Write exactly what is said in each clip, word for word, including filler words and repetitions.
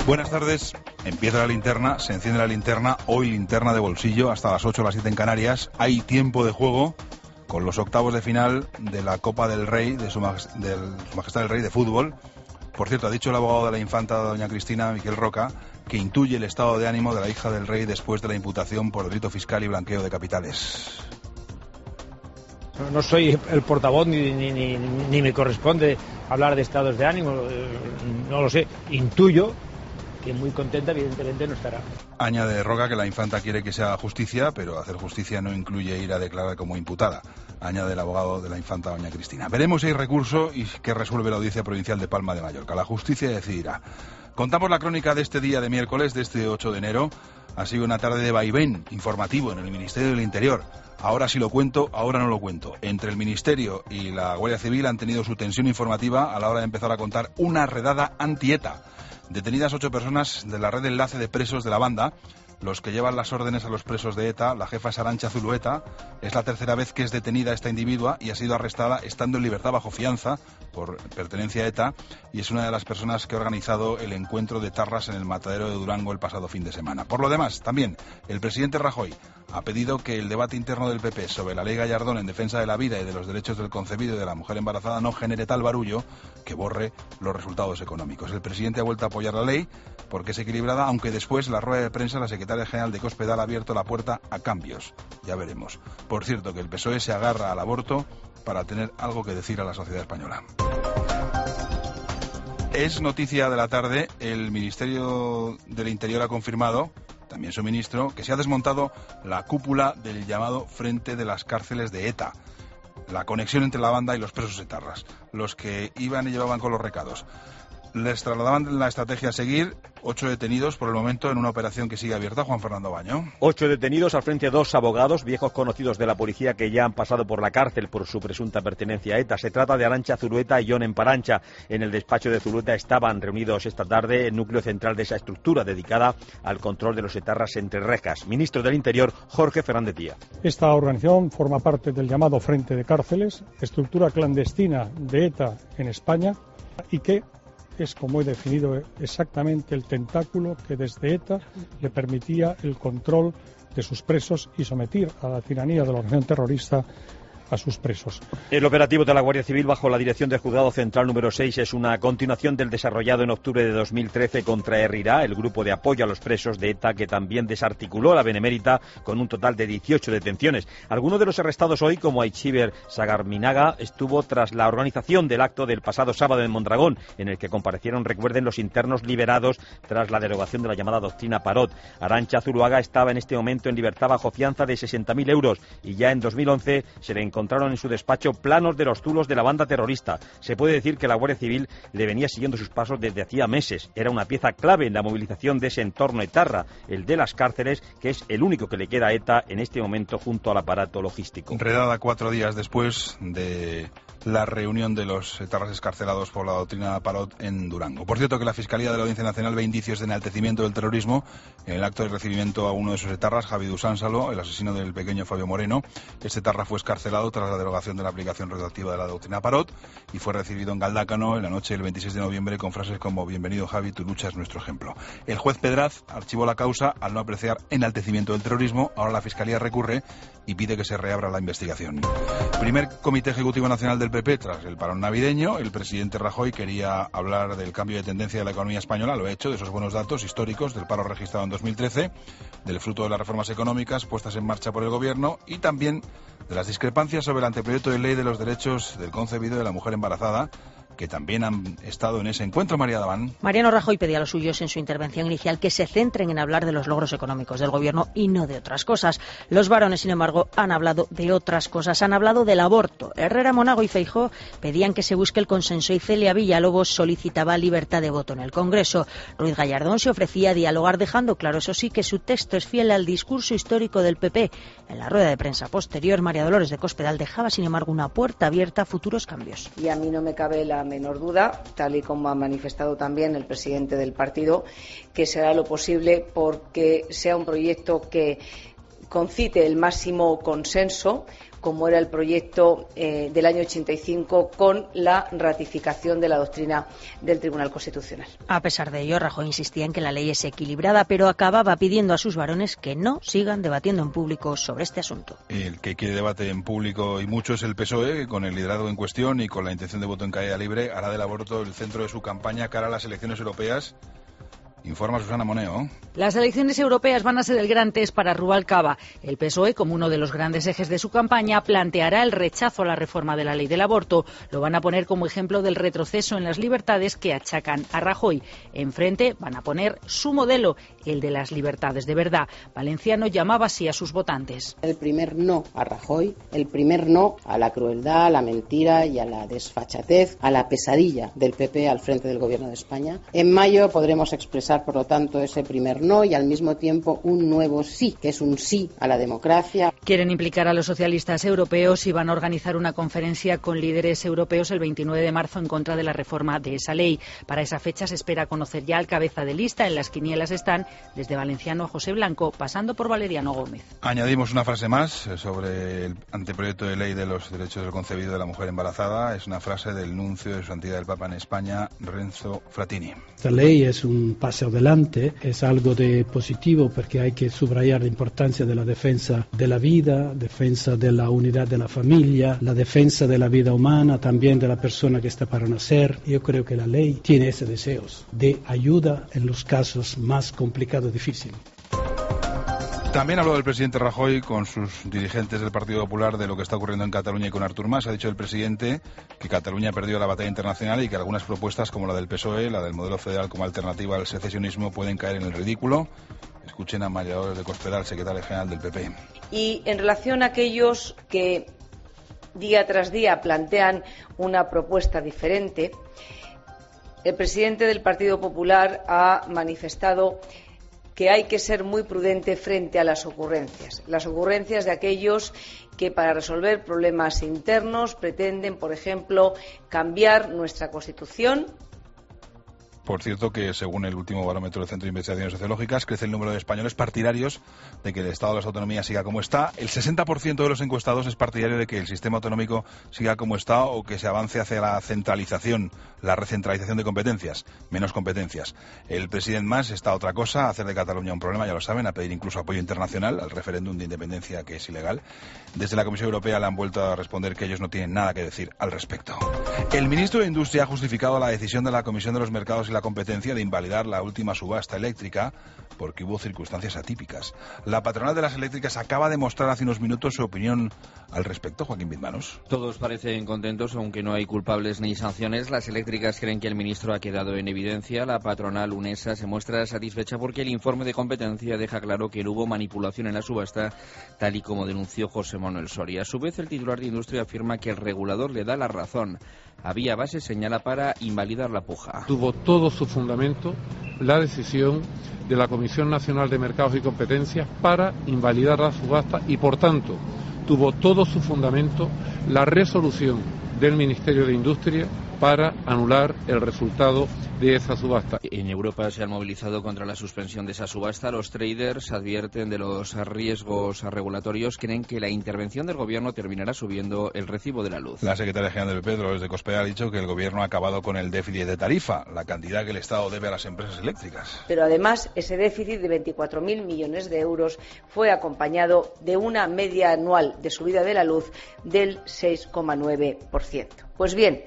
Buenas tardes. Empieza la linterna, se enciende la linterna. Hoy linterna de bolsillo hasta las ocho, las siete en Canarias. Hay tiempo de juego con los octavos de final de la Copa del Rey, de su, maj- de su Majestad el Rey de Fútbol. Por cierto, ha dicho el abogado de la infanta, doña Cristina, Miquel Roca, que intuye el estado de ánimo de la hija del rey después de la imputación por delito fiscal y blanqueo de capitales. No soy el portavoz ni, ni, ni, ni me corresponde hablar de estados de ánimo, no lo sé, intuyo que muy contenta evidentemente no estará. Añade Roca que la infanta quiere que se haga justicia, pero hacer justicia no incluye ir a declarar como imputada. Añade el abogado de la infanta, doña Cristina. Veremos si hay recurso y qué resuelve la Audiencia Provincial de Palma de Mallorca. La justicia decidirá. Contamos la crónica de este día de miércoles, de este ocho de enero. Ha sido una tarde de vaivén informativo en el Ministerio del Interior. Ahora sí lo cuento, ahora no lo cuento. Entre el Ministerio y la Guardia Civil han tenido su tensión informativa a la hora de empezar a contar una redada anti-ETA. Detenidas ocho personas de la red de enlace de presos de la banda. Los que llevan las órdenes a los presos de ETA, la jefa es Arantxa Zulueta. Es la tercera vez que es detenida esta individua y ha sido arrestada estando en libertad bajo fianza por pertenencia a ETA, y es una de las personas que ha organizado el encuentro de tarras en el matadero de Durango el pasado fin de semana. Por lo demás, también el presidente Rajoy ha pedido que el debate interno del P P sobre la ley Gallardón en defensa de la vida y de los derechos del concebido y de la mujer embarazada no genere tal barullo que borre los resultados económicos. El presidente ha vuelto a apoyar la ley porque es equilibrada, aunque después en la rueda de prensa la secretaria general de Cospedal ha abierto la puerta a cambios. Ya veremos. Por cierto, que el P S O E se agarra al aborto para tener algo que decir a la sociedad española. Es noticia de la tarde, el Ministerio del Interior ha confirmado, también su ministro, que se ha desmontado la cúpula del llamado Frente de las Cárceles de ETA. La conexión entre la banda y los presos etarras, los que iban y llevaban con los recados. Les trasladaban la estrategia a seguir, ocho detenidos por el momento en una operación que sigue abierta. Juan Fernando Baño. Ocho detenidos, al frente dos abogados, viejos conocidos de la policía que ya han pasado por la cárcel por su presunta pertenencia a ETA. Se trata de Arantxa Zulueta y Jon Emparancha. En el despacho de Zulueta estaban reunidos esta tarde el núcleo central de esa estructura dedicada al control de los etarras entre rejas. Ministro del Interior, Jorge Fernández Díaz. Esta organización forma parte del llamado Frente de Cárceles, estructura clandestina de ETA en España, y que es, como he definido exactamente, el tentáculo que desde ETA le permitía el control de sus presos y someter a la tiranía de la organización terrorista a sus presos. El operativo de la Guardia Civil bajo la dirección del Juzgado Central número seis es una continuación del desarrollado en octubre de dos mil trece contra Herrira, el grupo de apoyo a los presos de ETA que también desarticuló la Benemérita con un total de dieciocho detenciones. Alguno de los arrestados hoy, como Aichiber Sagarminaga, estuvo tras la organización del acto del pasado sábado en Mondragón, en el que comparecieron, recuerden, los internos liberados tras la derogación de la llamada doctrina Parot. Arantxa Zuluaga estaba en este momento en libertad bajo fianza de sesenta mil euros y ya en dos mil once se le encontraron en su despacho planos de los zulos de la banda terrorista. Se puede decir que la Guardia Civil le venía siguiendo sus pasos desde hacía meses. Era una pieza clave en la movilización de ese entorno etarra, el de las cárceles, que es el único que le queda a ETA en este momento junto al aparato logístico. Redada cuatro días después de la reunión de los etarras escarcelados por la doctrina Parot en Durango. Por cierto, que la Fiscalía de la Audiencia Nacional ve indicios de enaltecimiento del terrorismo en el acto de recibimiento a uno de sus etarras, Javi Dusánsalo, el asesino del pequeño Fabio Moreno. Este etarra fue escarcelado tras la derogación de la aplicación retroactiva de la doctrina Parot y fue recibido en Galdácano en la noche del veintiséis de noviembre con frases como: bienvenido Javi, tu lucha es nuestro ejemplo. El juez Pedraz archivó la causa al no apreciar enaltecimiento del terrorismo. Ahora la Fiscalía recurre y pide que se reabra la investigación. Primer Comité Ejecutivo Nacional del P P tras el parón navideño. El presidente Rajoy quería hablar del cambio de tendencia de la economía española, lo ha hecho, de esos buenos datos históricos del paro registrado en dos mil trece, del fruto de las reformas económicas puestas en marcha por el gobierno y también de las discrepancias sobre el anteproyecto de ley de los derechos del concebido y de la mujer embarazada, que también han estado en ese encuentro. María Daván. Mariano Rajoy pedía a los suyos en su intervención inicial que se centren en hablar de los logros económicos del gobierno y no de otras cosas. Los varones, sin embargo, han hablado de otras cosas. Han hablado del aborto. Herrera, Monago y Feijóo pedían que se busque el consenso y Celia Villalobos solicitaba libertad de voto en el Congreso. Ruiz Gallardón se ofrecía a dialogar, dejando claro, eso sí, que su texto es fiel al discurso histórico del P P. En la rueda de prensa posterior, María Dolores de Cospedal dejaba, sin embargo, una puerta abierta a futuros cambios. Y a mí no me cabe la menor duda, tal y como ha manifestado también el presidente del partido, que será lo posible porque sea un proyecto que concite el máximo consenso como era el proyecto eh, del año ochenta y cinco, con la ratificación de la doctrina del Tribunal Constitucional. A pesar de ello, Rajoy insistía en que la ley es equilibrada, pero acababa pidiendo a sus varones que no sigan debatiendo en público sobre este asunto. El que quiere debate en público y mucho es el P S O E, que con el liderazgo en cuestión y con la intención de voto en caída libre hará del aborto el centro de su campaña cara a las elecciones europeas. Informa Susana Moneo. Las elecciones europeas van a ser el gran test para Rubalcaba. El P S O E, como uno de los grandes ejes de su campaña, planteará el rechazo a la reforma de la ley del aborto. Lo van a poner como ejemplo del retroceso en las libertades que achacan a Rajoy. Enfrente van a poner su modelo, el de las libertades de verdad. Valenciano llamaba así a sus votantes. El primer no a Rajoy, el primer no a la crueldad, a la mentira y a la desfachatez, a la pesadilla del P P al frente del Gobierno de España. En mayo podremos expresar, por lo tanto, ese primer no y al mismo tiempo un nuevo sí, que es un sí a la democracia. Quieren implicar a los socialistas europeos y van a organizar una conferencia con líderes europeos el veintinueve de marzo en contra de la reforma de esa ley. Para esa fecha se espera conocer ya al cabeza de lista. En las quinielas están desde Valenciano a José Blanco, pasando por Valeriano Gómez. Añadimos una frase más sobre el anteproyecto de ley de los derechos del concebido de la mujer embarazada. Es una frase del nuncio de Su Santidad el Papa en España, Renzo Frattini. Esta ley es un paso adelante, es algo de positivo porque hay que subrayar la importancia de la defensa de la vida, defensa de la unidad de la familia, la defensa de la vida humana, también de la persona que está para nacer. Yo creo que la ley tiene ese deseo de ayuda en los casos más complicados, difíciles. También habló el presidente Rajoy con sus dirigentes del Partido Popular de lo que está ocurriendo en Cataluña y con Artur Mas. Ha dicho el presidente que Cataluña ha perdido la batalla internacional y que algunas propuestas como la del P S O E, la del modelo federal como alternativa al secesionismo, pueden caer en el ridículo. Escuchen a María Dolores de Cospedal, secretaria general del P P. Y en relación a aquellos que día tras día plantean una propuesta diferente, el presidente del Partido Popular ha manifestado que hay que ser muy prudente frente a las ocurrencias. Las ocurrencias de aquellos que para resolver problemas internos pretenden, por ejemplo, cambiar nuestra Constitución. Por cierto que, según el último barómetro del Centro de Investigaciones Sociológicas, crece el número de españoles partidarios de que el Estado de las Autonomías siga como está. El sesenta por ciento de los encuestados es partidario de que el sistema autonómico siga como está o que se avance hacia la centralización, la recentralización de competencias, menos competencias. El presidente Mas está a otra cosa, a hacer de Cataluña un problema, ya lo saben, a pedir incluso apoyo internacional al referéndum de independencia, que es ilegal. Desde la Comisión Europea le han vuelto a responder que ellos no tienen nada que decir al respecto. El ministro de Industria ha justificado la decisión de la Comisión de los Mercados y la competencia de invalidar la última subasta eléctrica porque hubo circunstancias atípicas. La patronal de las eléctricas acaba de mostrar hace unos minutos su opinión al respecto. Joaquín Bizmanos. Todos parecen contentos, aunque no hay culpables ni sanciones. Las eléctricas creen que el ministro ha quedado en evidencia. La patronal UNESA se muestra satisfecha porque el informe de competencia deja claro que no hubo manipulación en la subasta, tal y como denunció José Manuel Soria. A su vez, el titular de Industria afirma que el regulador le da la razón. Había base, señala, para invalidar la puja. Tuvo todo su fundamento la decisión de la Comisión Nacional de Mercados y Competencias para invalidar la subasta y, por tanto, tuvo todo su fundamento la resolución del Ministerio de Industria para anular el resultado de esa subasta. En Europa se han movilizado contra la suspensión de esa subasta. Los traders advierten de los riesgos regulatorios. Creen que la intervención del Gobierno terminará subiendo el recibo de la luz. La secretaria general del P P, Dolores de Cospedal, ha dicho que el Gobierno ha acabado con el déficit de tarifa, la cantidad que el Estado debe a las empresas eléctricas. Pero además, ese déficit de veinticuatro mil millones de euros fue acompañado de una media anual de subida de la luz del seis coma nueve por ciento. Pues bien,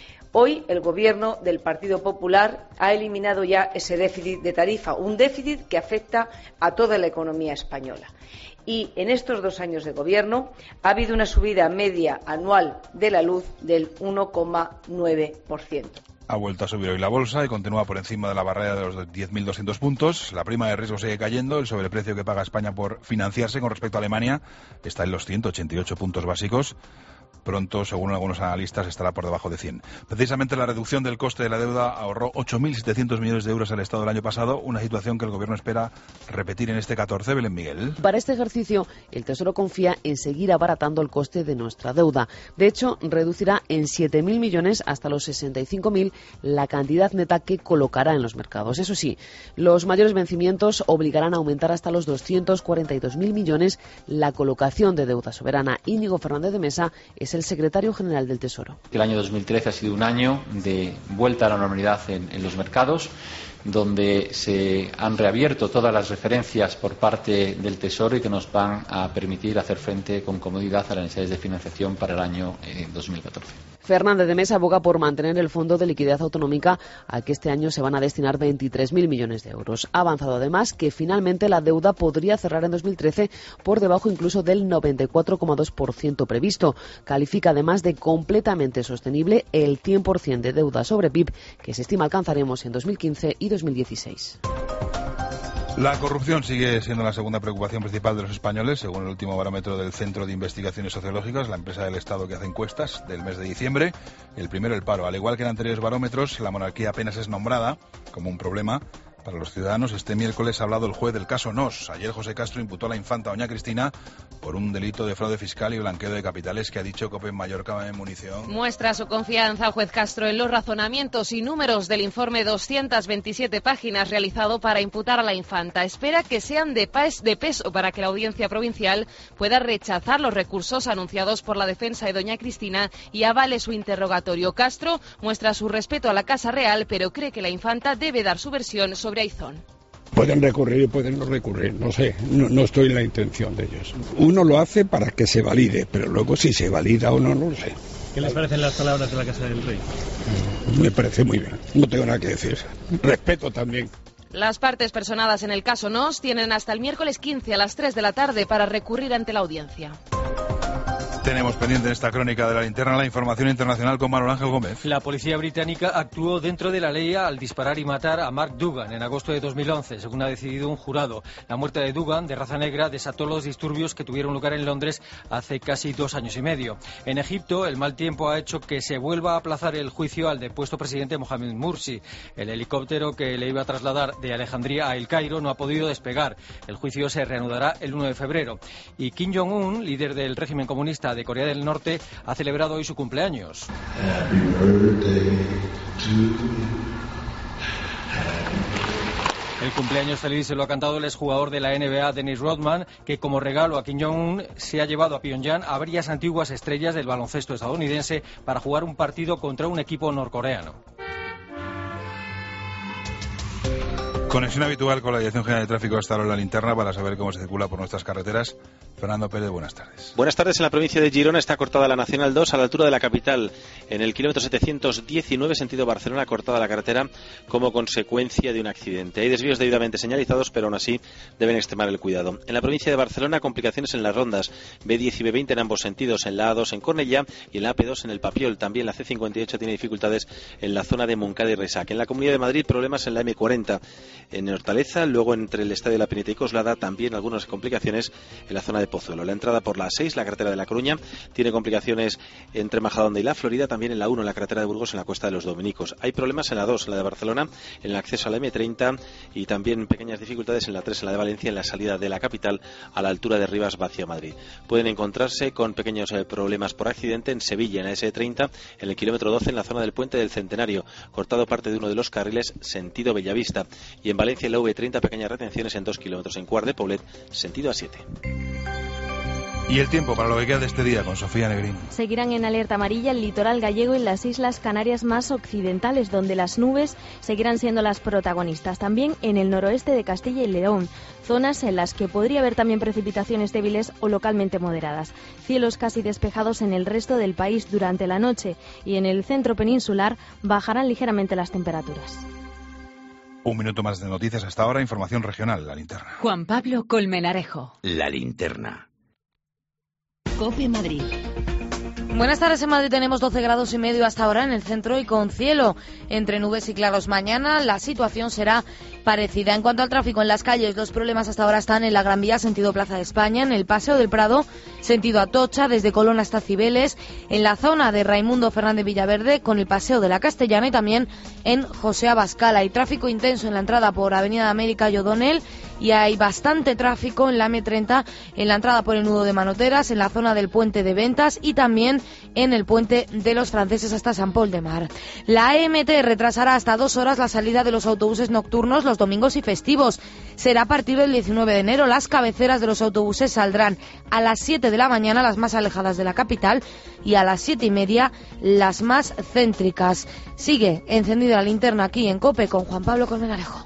hoy el Gobierno del Partido Popular ha eliminado ya ese déficit de tarifa, un déficit que afecta a toda la economía española. Y en estos dos años de Gobierno ha habido una subida media anual de la luz del uno coma nueve por ciento. Ha vuelto a subir hoy la bolsa y continúa por encima de la barrera de los diez mil doscientos puntos. La prima de riesgo sigue cayendo. El sobreprecio que paga España por financiarse con respecto a Alemania está en los ciento ochenta y ocho puntos básicos. pronto, según algunos analistas, estará por debajo de cien. Precisamente la reducción del coste de la deuda ahorró ocho mil setecientos millones de euros al Estado el año pasado, una situación que el Gobierno espera repetir en este catorce. Belén Miguel. Para este ejercicio, el Tesoro confía en seguir abaratando el coste de nuestra deuda. De hecho, reducirá en siete mil millones hasta los sesenta y cinco mil la cantidad neta que colocará en los mercados. Eso sí, los mayores vencimientos obligarán a aumentar hasta los doscientos cuarenta y dos mil millones la colocación de deuda soberana. Íñigo Fernández de Mesa es el secretario general del Tesoro. El año dos mil trece ha sido un año de vuelta a la normalidad en, en los mercados, donde se han reabierto todas las referencias por parte del Tesoro y que nos van a permitir hacer frente con comodidad a las necesidades de financiación para el año eh, dos mil catorce. Fernández de Mesa aboga por mantener el Fondo de Liquidez Autonómica, al que este año se van a destinar veintitrés mil millones de euros. Ha avanzado además que finalmente la deuda podría cerrar en dos mil trece por debajo incluso del noventa y cuatro coma dos por ciento previsto. Califica además de completamente sostenible el cien por ciento de deuda sobre P I B que se estima alcanzaremos en dos mil quince y dos mil dieciséis. La corrupción sigue siendo la segunda preocupación principal de los españoles, según el último barómetro del Centro de Investigaciones Sociológicas, la empresa del Estado que hace encuestas del mes de diciembre. El primero, el paro. Al igual que en anteriores barómetros, la monarquía apenas es nombrada como un problema para los ciudadanos. Este miércoles ha hablado el juez del caso Nos. Ayer José Castro imputó a la infanta doña Cristina por un delito de fraude fiscal y blanqueo de capitales que ha dicho Cope en Mallorca en munición. Muestra su confianza el juez Castro en los razonamientos y números del informe doscientas veintisiete páginas realizado para imputar a la infanta. Espera que sean de, de peso para que la audiencia provincial pueda rechazar los recursos anunciados por la defensa de doña Cristina y avale su interrogatorio. Castro muestra su respeto a la Casa Real, pero cree que la infanta debe dar su versión sobre Aizón. Pueden recurrir y pueden no recurrir, no sé, no, no estoy en la intención de ellos. Uno lo hace para que se valide, pero luego si se valida o no, no lo sé. ¿Qué les parecen las palabras de la Casa del Rey? Me parece muy bien, no tengo nada que decir. Respeto también. Las partes personadas en el caso Nos tienen hasta el miércoles quince a las tres de la tarde para recurrir ante la audiencia. Tenemos pendiente en esta crónica de la linterna la información internacional con Manuel Ángel Gómez. La policía británica actuó dentro de la ley al disparar y matar a Mark Duggan en agosto de dos mil once, según ha decidido un jurado. La muerte de Duggan, de raza negra, desató los disturbios que tuvieron lugar en Londres hace casi dos años y medio. En Egipto, el mal tiempo ha hecho que se vuelva a aplazar el juicio al depuesto presidente Mohamed Morsi. El helicóptero que le iba a trasladar de Alejandría a El Cairo no ha podido despegar. El juicio se reanudará el uno de febrero. Y Kim Jong-un, líder del régimen comunista de Corea del Norte, ha celebrado hoy su cumpleaños. El cumpleaños feliz se lo ha cantado el exjugador de la N B A, Dennis Rodman, que como regalo a Kim Jong-un se ha llevado a Pyongyang a varias antiguas estrellas del baloncesto estadounidense para jugar un partido contra un equipo norcoreano. Conexión habitual con la Dirección General de Tráfico hasta ahora en la linterna para saber cómo se circula por nuestras carreteras. Fernando Pérez, buenas tardes. Buenas tardes. En la provincia de Girona está cortada la Nacional dos a la altura de la capital. En el kilómetro setecientos diecinueve, sentido Barcelona, cortada la carretera como consecuencia de un accidente. Hay desvíos debidamente señalizados, pero aún así deben extremar el cuidado. En la provincia de Barcelona, complicaciones en las rondas B diez y B veinte en ambos sentidos, en la A dos en Cornellá y en la A P dos en el Papiol. También la C cincuenta y ocho tiene dificultades en la zona de Montcada y Resac. En la Comunidad de Madrid, problemas en la M cuarenta en Hortaleza, luego entre el Estadio de la Pineta y Coslada, también algunas complicaciones en la zona de Pozuelo. La entrada por la A seis, la carretera de La Coruña, tiene complicaciones entre Majadahonda y La Florida, también en la uno, en la carretera de Burgos, en la Cuesta de los Dominicos. Hay problemas en la dos, en la de Barcelona, en el acceso a la M treinta y también pequeñas dificultades en la tres, en la de Valencia, en la salida de la capital a la altura de Rivas hacia Madrid. Pueden encontrarse con pequeños eh, problemas por accidente en Sevilla, en la S treinta, en el kilómetro doce, en la zona del Puente del Centenario, cortado parte de uno de los carriles sentido Bellavista, y en Valencia, en la V treinta, pequeñas retenciones en dos kilómetros en Cuart de Poblet, sentido A siete. Y el tiempo para lo que queda de este día con Sofía Negrín. Seguirán en alerta amarilla el litoral gallego y las islas Canarias más occidentales, donde las nubes seguirán siendo las protagonistas. También en el noroeste de Castilla y León, zonas en las que podría haber también precipitaciones débiles o localmente moderadas. Cielos casi despejados en el resto del país durante la noche y en el centro peninsular bajarán ligeramente las temperaturas. Un minuto más de noticias hasta ahora, información regional, la linterna. Juan Pablo Colmenarejo. La linterna. COPE Madrid. Buenas tardes. En Madrid tenemos doce grados y medio hasta ahora en el centro y con cielo entre nubes y claros. Mañana la situación será parecida. En cuanto al tráfico en las calles, los problemas hasta ahora están en la Gran Vía, sentido Plaza de España, en el Paseo del Prado, sentido Atocha, desde Colón hasta Cibeles, en la zona de Raimundo Fernández Villaverde, con el Paseo de la Castellana y también en José Abascal. Hay tráfico intenso en la entrada por Avenida de América y O'Donnell y hay bastante tráfico en la eme treinta, en la entrada por el nudo de Manoteras, en la zona del Puente de Ventas y también en el Puente de los Franceses hasta San Pol de Mar. La E M T retrasará hasta dos horas la salida de los autobuses nocturnos los domingos y festivos. Será a partir del diecinueve de enero. Las cabeceras de los autobuses saldrán a las siete de la mañana, las más alejadas de la capital, y a las siete y media, las más céntricas. Sigue encendida la linterna aquí en COPE con Juan Pablo Colmenarejo.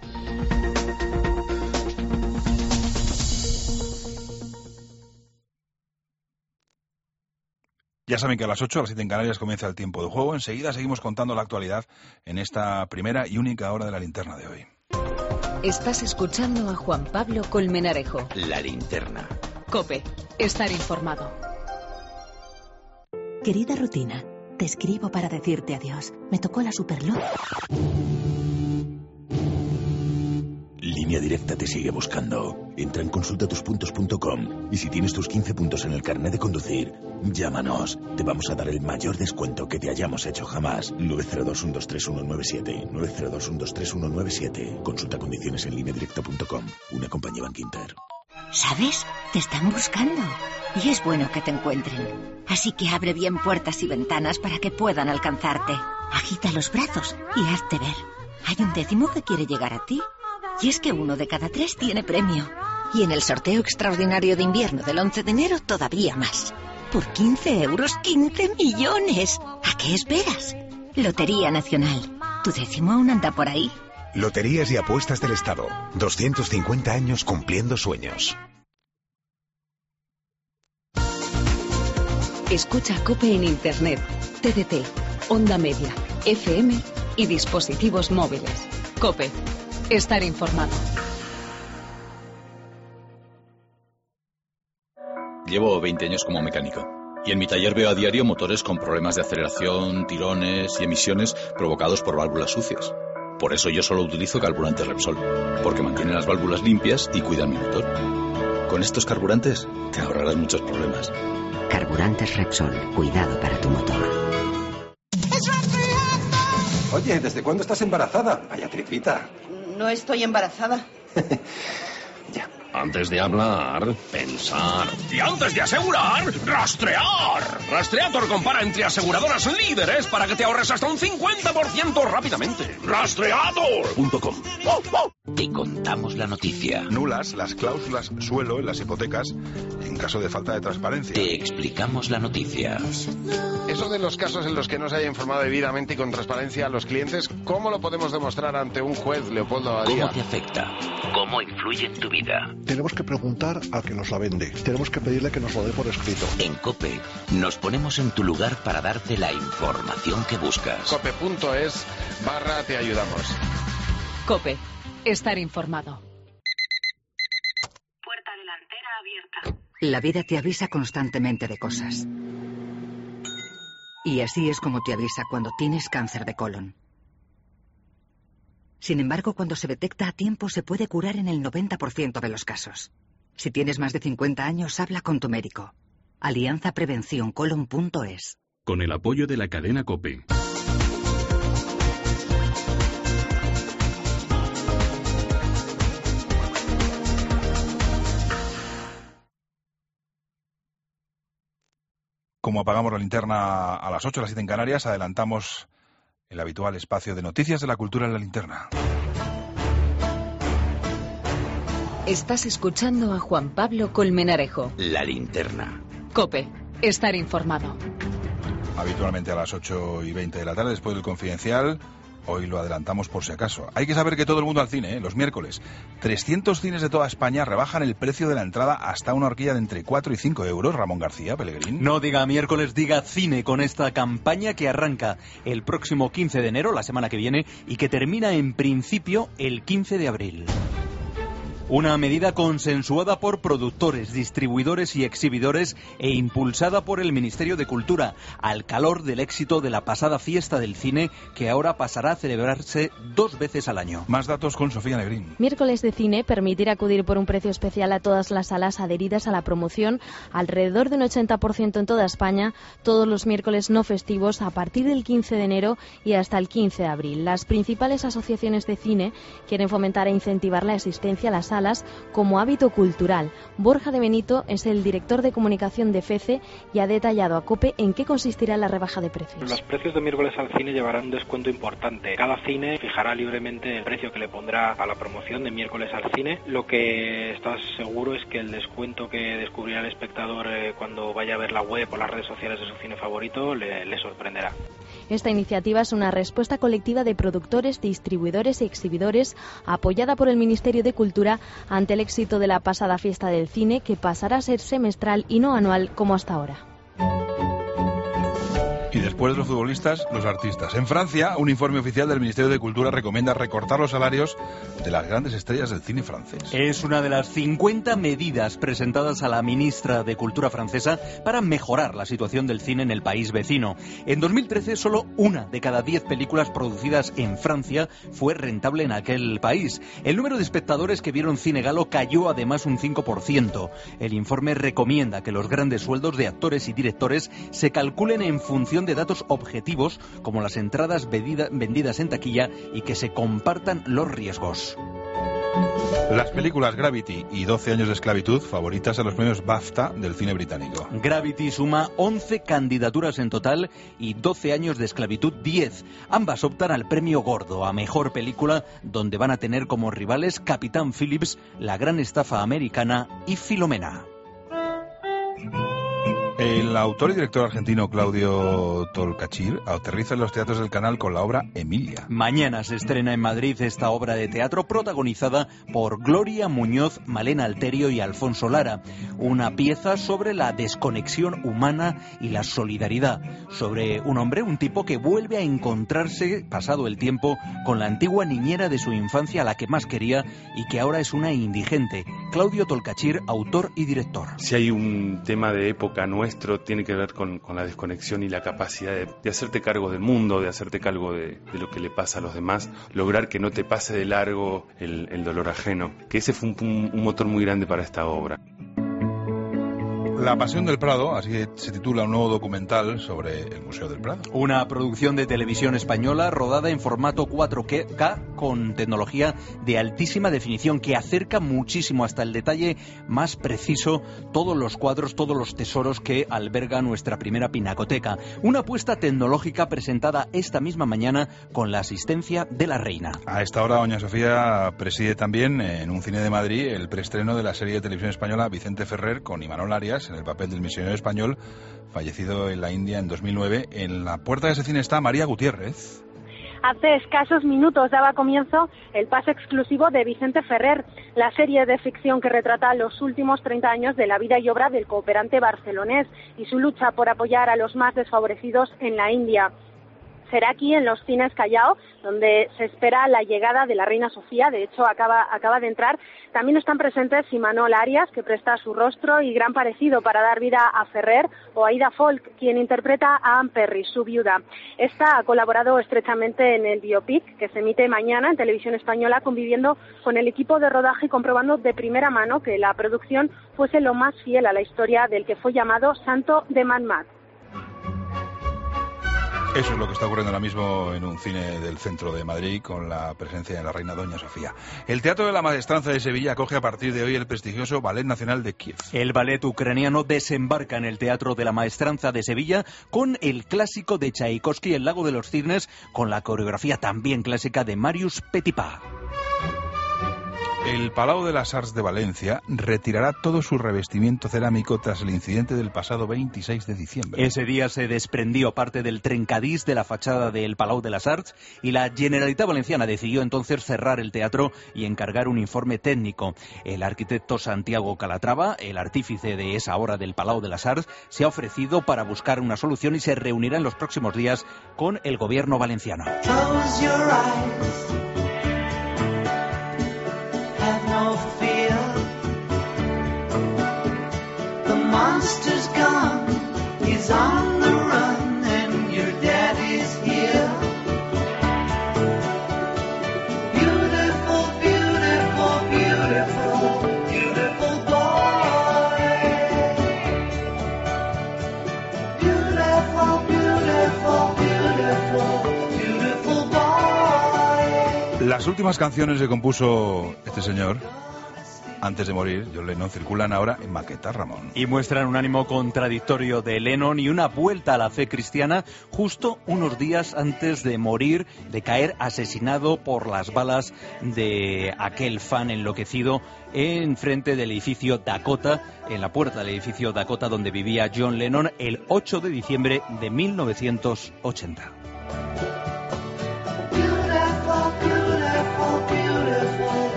Ya saben que a las ocho, a las siete en Canarias, comienza el tiempo de juego. Enseguida seguimos contando la actualidad en esta primera y única hora de la linterna de hoy. Estás escuchando a Juan Pablo Colmenarejo. La linterna. COPE. Estar informado. Querida rutina, te escribo para decirte adiós. Me tocó la superluz. Línea Directa te sigue buscando. Entra en consulta tus puntos punto com y si tienes tus quince puntos en el carnet de conducir, llámanos. Te vamos a dar el mayor descuento que te hayamos hecho jamás. nueve cero dos, uno dos tres, uno nueve siete. nueve cero dos, uno dos tres, uno nueve siete. Consulta condiciones en línea directa punto com. Una compañía Bankinter. ¿Sabes? Te están buscando. Y es bueno que te encuentren. Así que abre bien puertas y ventanas para que puedan alcanzarte. Agita los brazos y hazte ver. Hay un décimo que quiere llegar a ti. Y es que uno de cada tres tiene premio. Y en el sorteo extraordinario de invierno del once de enero todavía más. Por quince euros, quince millones. ¿A qué esperas? Lotería Nacional. ¿Tu décimo aún anda por ahí? Loterías y apuestas del Estado. doscientos cincuenta años cumpliendo sueños. Escucha COPE en Internet, T D T, Onda Media, F M y dispositivos móviles. COPE. Estar informado. Llevo veinte años como mecánico y en mi taller veo a diario motores con problemas de aceleración, tirones y emisiones provocados por válvulas sucias. Por eso yo solo utilizo carburantes Repsol, porque mantienen las válvulas limpias y cuidan mi motor. Con estos carburantes te ahorrarás muchos problemas. Carburantes Repsol. Cuidado para tu motor. Oye, ¿desde cuándo estás embarazada? Vaya tripita. No estoy embarazada. Ya. Antes de hablar, pensar. Y antes de asegurar, rastrear. Rastreator compara entre aseguradoras líderes para que te ahorres hasta un cincuenta por ciento rápidamente. Rastreator punto com. Te contamos la noticia. Nulas las cláusulas suelo en las hipotecas en caso de falta de transparencia. Te explicamos la noticia. Eso de los casos en los que no se haya informado debidamente y con transparencia a los clientes, ¿cómo lo podemos demostrar ante un juez, Leopoldo Abadía? ¿Cómo te afecta? ¿Cómo influye en tu vida? Tenemos que preguntar al que nos la vende. Tenemos que pedirle que nos lo dé por escrito. En COPE nos ponemos en tu lugar para darte la información que buscas. cope punto es barra te ayudamos. COPE. Estar informado. Puerta delantera abierta. La vida te avisa constantemente de cosas. Y así es como te avisa cuando tienes cáncer de colon. Sin embargo, cuando se detecta a tiempo, se puede curar en el noventa por ciento de los casos. Si tienes más de cincuenta años, habla con tu médico. Alianza Prevención Colon punto es. Con el apoyo de la cadena COPE. Como apagamos la linterna a las ocho, a las siete en Canarias, adelantamos el habitual espacio de noticias de la cultura en la linterna. Estás escuchando a Juan Pablo Colmenarejo. La linterna. COPE. Estar informado. Habitualmente a las ocho y veinte de la tarde, después del Confidencial. Hoy lo adelantamos por si acaso. Hay que saber que todo el mundo al cine, ¿eh? Los miércoles. trescientos cines de toda España rebajan el precio de la entrada hasta una horquilla de entre cuatro y cinco euros. Ramón García, Pellegrín. No diga miércoles, diga cine, con esta campaña que arranca el próximo quince de enero, la semana que viene, y que termina en principio el quince de abril. Una medida consensuada por productores, distribuidores y exhibidores e impulsada por el Ministerio de Cultura, al calor del éxito de la pasada fiesta del cine, que ahora pasará a celebrarse dos veces al año. Más datos con Sofía Negrín. Miércoles de cine permitirá acudir por un precio especial a todas las salas adheridas a la promoción, alrededor de un ochenta por ciento en toda España, todos los miércoles no festivos a partir del quince de enero y hasta el quince de abril. Las principales asociaciones de cine quieren fomentar e incentivar la asistencia a las salas como hábito cultural. Borja de Benito es el director de comunicación de FECE y ha detallado a COPE en qué consistirá la rebaja de precios. Los precios de miércoles al cine llevarán un descuento importante. Cada cine fijará libremente el precio que le pondrá a la promoción de miércoles al cine. Lo que está seguro es que el descuento que descubrirá el espectador eh, cuando vaya a ver la web o las redes sociales de su cine favorito le, le sorprenderá. Esta iniciativa es una respuesta colectiva de productores, distribuidores y exhibidores apoyada por el Ministerio de Cultura ante el éxito de la pasada fiesta del cine, que pasará a ser semestral y no anual como hasta ahora. Y después de los futbolistas, los artistas. En Francia, un informe oficial del Ministerio de Cultura recomienda recortar los salarios de las grandes estrellas del cine francés. Es una de las cincuenta medidas presentadas a la ministra de Cultura francesa para mejorar la situación del cine en el país vecino. En dos mil trece, solo una de cada diez películas producidas en Francia fue rentable en aquel país. El número de espectadores que vieron cine galo cayó además un cinco por ciento. El informe recomienda que los grandes sueldos de actores y directores se calculen en función de datos objetivos como las entradas vendidas en taquilla y que se compartan los riesgos. Las películas Gravity y doce años de esclavitud, favoritas a los premios BAFTA del cine británico. Gravity suma once candidaturas en total y doce años de esclavitud diez. Ambas optan al premio gordo a mejor película, donde van a tener como rivales Capitán Phillips, La gran estafa americana y Filomena. El autor y director argentino Claudio Tolcachir aterriza en los teatros del Canal con la obra Emilia. Mañana se estrena en Madrid esta obra de teatro protagonizada por Gloria Muñoz, Malena Alterio y Alfonso Lara. Una pieza sobre la desconexión humana y la solidaridad. Sobre un hombre, un tipo que vuelve a encontrarse, pasado el tiempo, con la antigua niñera de su infancia, a la que más quería y que ahora es una indigente. Claudio Tolcachir, autor y director. Si hay un tema de época nuestra, tiene que ver con, con la desconexión y la capacidad de, de hacerte cargo del mundo, de hacerte cargo de, de lo que le pasa a los demás, lograr que no te pase de largo el, el dolor ajeno, que ese fue un, un motor muy grande para esta obra. La Pasión del Prado, así se titula un nuevo documental sobre el Museo del Prado. Una producción de televisión española rodada en formato cuatro K con tecnología de altísima definición que acerca muchísimo hasta el detalle más preciso todos los cuadros, todos los tesoros que alberga nuestra primera pinacoteca. Una apuesta tecnológica presentada esta misma mañana con la asistencia de la reina. A esta hora, doña Sofía preside también en un cine de Madrid el preestreno de la serie de televisión española Vicente Ferrer con Imanol Arias en el papel del misionero español fallecido en la India en dos mil nueve. En la puerta de ese cine está María Gutiérrez. Hace escasos minutos daba comienzo el pase exclusivo de Vicente Ferrer, la serie de ficción que retrata los últimos treinta años de la vida y obra del cooperante barcelonés y su lucha por apoyar a los más desfavorecidos en la India. Será aquí en los cines Callao, donde se espera la llegada de la reina Sofía. De hecho, acaba, acaba de entrar. También están presentes Imanol Arias, que presta su rostro y gran parecido para dar vida a Ferrer, o Aida Folk, quien interpreta a Anne Perry, su viuda. Esta ha colaborado estrechamente en el biopic, que se emite mañana en Televisión Española, conviviendo con el equipo de rodaje y comprobando de primera mano que la producción fuese lo más fiel a la historia del que fue llamado Santo de Manmat. Eso es lo que está ocurriendo ahora mismo en un cine del centro de Madrid con la presencia de la reina doña Sofía. El Teatro de la Maestranza de Sevilla acoge a partir de hoy el prestigioso Ballet Nacional de Kiev. El ballet ucraniano desembarca en el Teatro de la Maestranza de Sevilla con el clásico de Tchaikovsky, El lago de los cisnes, con la coreografía también clásica de Marius Petipa. El Palau de las Arts de Valencia retirará todo su revestimiento cerámico tras el incidente del pasado veintiséis de diciembre. Ese día se desprendió parte del trencadís de la fachada del Palau de las Arts y la Generalitat Valenciana decidió entonces cerrar el teatro y encargar un informe técnico. El arquitecto Santiago Calatrava, el artífice de esa obra del Palau de las Arts, se ha ofrecido para buscar una solución y se reunirá en los próximos días con el gobierno valenciano. Close your eyes. Have no fear. Las últimas canciones que compuso este señor antes de morir, John Lennon, circulan ahora en maqueta, Ramón. Y muestran un ánimo contradictorio de Lennon y una vuelta a la fe cristiana justo unos días antes de morir, de caer asesinado por las balas de aquel fan enloquecido en frente del edificio Dakota, en la puerta del edificio Dakota donde vivía John Lennon el ocho de diciembre de mil novecientos ochenta.